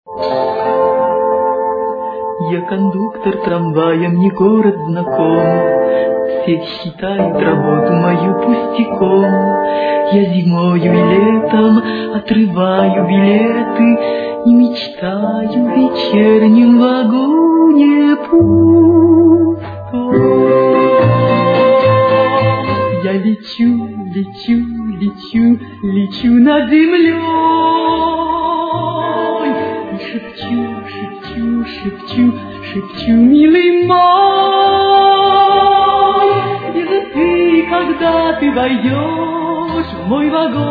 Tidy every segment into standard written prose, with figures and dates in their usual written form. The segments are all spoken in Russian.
Я кондуктор трамвая, мне город знаком, все считают работу мою пустяком. Я зимою и летом отрываю билеты и мечтаю в вечернем вагоне пустом. Я лечу, лечу, лечу, лечу над землей и шепчу, шепчу, шепчу, шепчу, милый мой, где же ты, когда ты войдешь в мой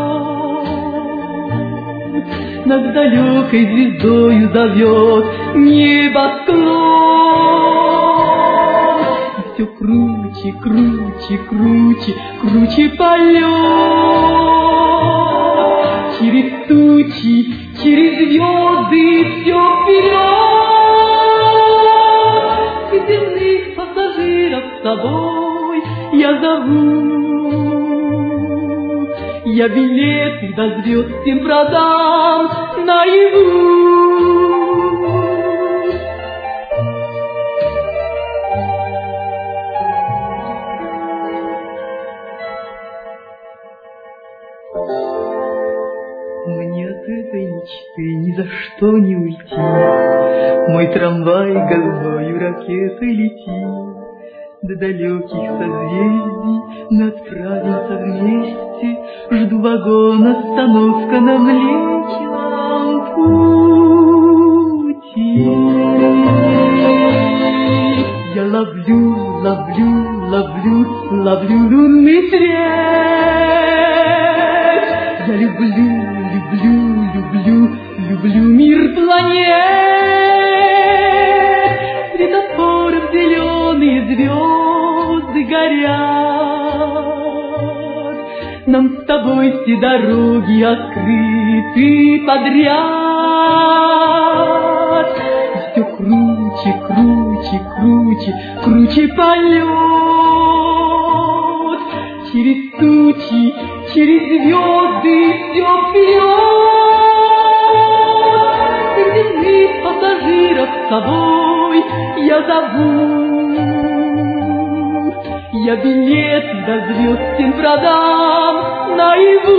вагон? Над далекой звездою зовет небосклон, и все круче, круче, круче, круче полет через тучи, через звезды, все вперед. И земных пассажиров с собой я зову, я билеты до звезд всем продам наяву. Мне от этой мечты ни за что не уйти. Мой трамвай голубою ракетой летит. До далеких созвездий мы отправимся вместе. Жду вагон, остановка на Млечном пути. Я ловлю, ловлю, ловлю, ловлю лунный свет. Я люблю, люблю, люблю, люблю мир планет. Светофором зеленые звезды горят. Нам с тобой все дороги открыты подряд. И все круче, круче, круче, круче полет через тучи, через звезды, все вперед. И земных пассажиров с собой я зову, я билеты до звезд всем продам наяву.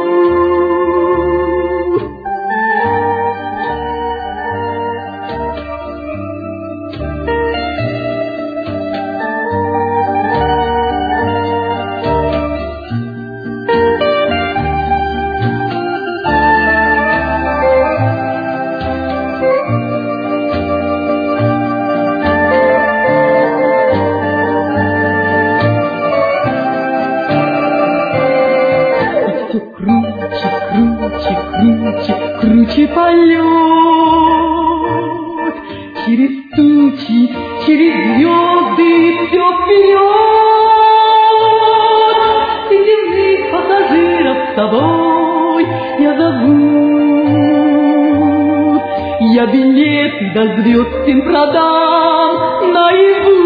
Круче полет через тучи, через звезды, все вперед. И земных пассажиров с собой я зову, я билеты до звезд всем продам наяву.